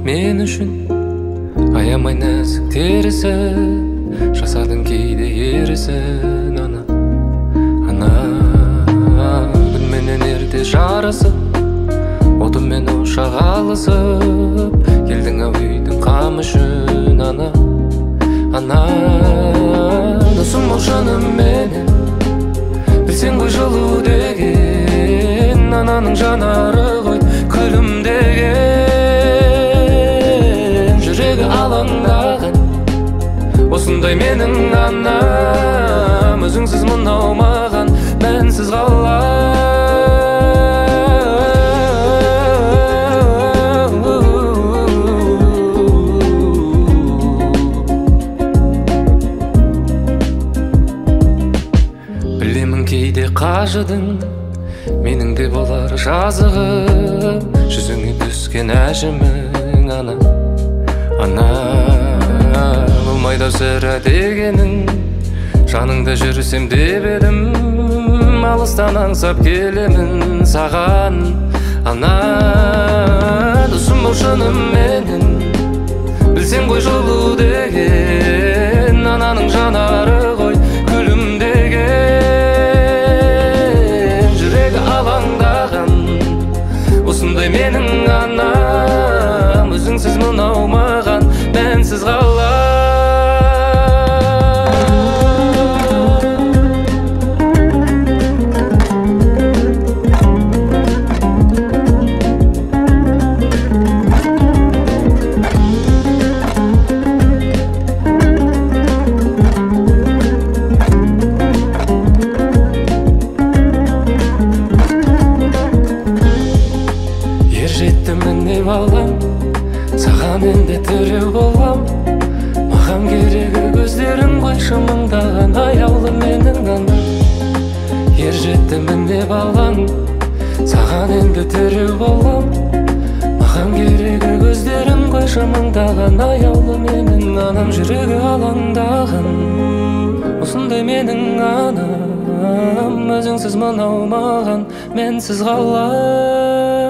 мен үшін аямай нәзік терісі, жасадың кейде ерісін. Ана күнменен ерте жарысып, отымен ошақ алысып, келдің ау үйдің қам үшін. Ана досым ол жаным менен, білсең ғой жылу деген, ананың жанары ғой күлімдеген. Жүрегі алаңдаған осындай менің анам, өзіңсіз мынау маған мәнсіз қалар. Білемін кейде қажыдың, менің де болар жазығым, жүзіңе түскен әжімің. Ана болмайды сірә дегенің, жаныңда жүрсем деп едім, алыстан аңсап келемін саған. Ана досым бол шыным менен, білсең ғой жылу деген, ананың жанары ғой күлімдеген. Жүрегі алаңдаған осындай менің анам, өзіңсіз мынау маған мәнсіз қалар. Ержеттімін деп алғам, саған енді тіреу болғам. Маған керегі көздерің ғой шымыңдаған, аяулы менің анам. Ержеттімін деп алғам, саған енді тіреу болғам. Маған керегі көздерің ғой шымыңдаған, аяулы менің анам. Жүрегі алаңдаған осындай менің анам, өзіңсіз мынау маған мәнсіз қалар.